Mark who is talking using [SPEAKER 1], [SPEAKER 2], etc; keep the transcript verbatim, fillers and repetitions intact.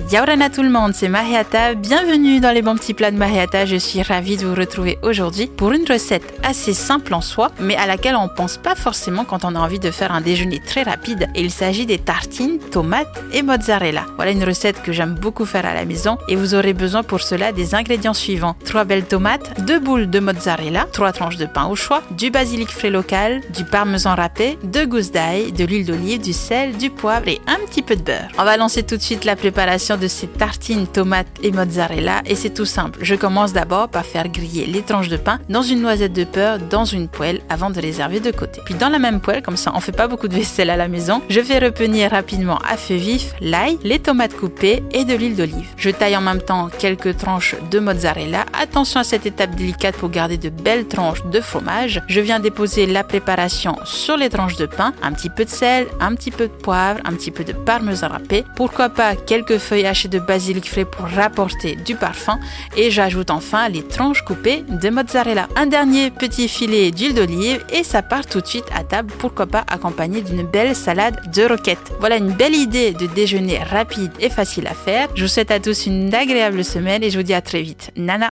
[SPEAKER 1] Yaorana tout le monde, c'est Mariata, bienvenue dans les bons petits plats de Mariata, je suis ravie de vous retrouver aujourd'hui pour une recette assez simple en soi, mais à laquelle on pense pas forcément quand on a envie de faire un déjeuner très rapide, et il s'agit des tartines, tomates et mozzarella. Voilà une recette que j'aime beaucoup faire à la maison et vous aurez besoin pour cela des ingrédients suivants: trois belles tomates, deux boules de mozzarella, trois tranches de pain au choix, du basilic frais local, du parmesan râpé, deux gousses d'ail, de l'huile d'olive, du sel, du poivre et un petit peu de beurre. On va lancer tout de suite la préparation de ces tartines, tomates et mozzarella et c'est tout simple. Je commence d'abord par faire griller les tranches de pain dans une noisette de beurre dans une poêle avant de les réserver de côté. Puis dans la même poêle, comme ça on fait pas beaucoup de vaisselle à la maison, je fais revenir rapidement à feu vif l'ail, les tomates coupées et de l'huile d'olive. Je taille en même temps quelques tranches de mozzarella. Attention à cette étape délicate pour garder de belles tranches de fromage. Je viens déposer la préparation sur les tranches de pain, un petit peu de sel, un petit peu de poivre, un petit peu de parmesan râpé, pourquoi pas quelques feuilles hachées de basilic frais pour rapporter du parfum, et j'ajoute enfin les tranches coupées de mozzarella. Un dernier petit filet d'huile d'olive et ça part tout de suite à table, pourquoi pas accompagné d'une belle salade de roquettes. Voilà une belle idée de déjeuner rapide et facile à faire. Je vous souhaite à tous une agréable semaine et je vous dis à très vite. Nana.